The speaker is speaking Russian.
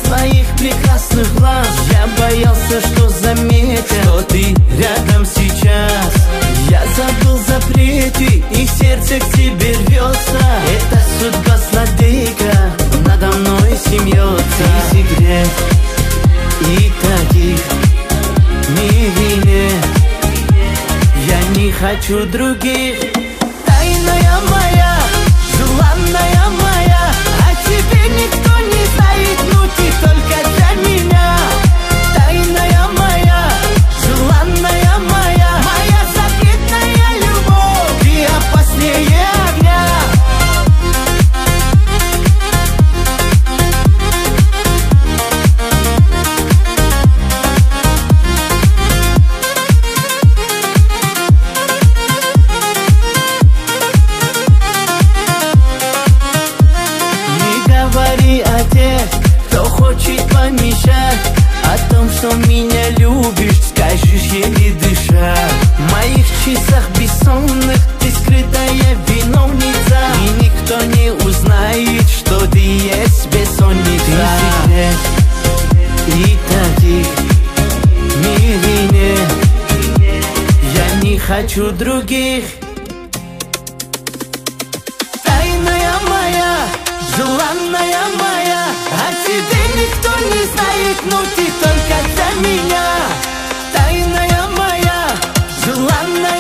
твоих прекрасных глаз я боялся, что заметят, что ты рядом сейчас. Я забыл запреты, и сердце к тебе рвется. Это судьба злодейка надо мной смеется. И секрет, и таких не вине. Я не хочу других. Тайная моя, желанная моя, о тебе никто не знает, ну ты только для меня. Тайная моя, желанная моя, моя запретная любовь, ты опаснее огня. Говори о тех, кто хочет помешать, о том, что меня любишь, скажешь еле дыша. В моих часах бессонных ты скрытая виновница, и никто не узнает, что ты есть бессонница. И таких не вине. Я не хочу других. Тайная моя, желанная моя, о тебе никто не знает, но ты только для меня. Тайная моя, желанная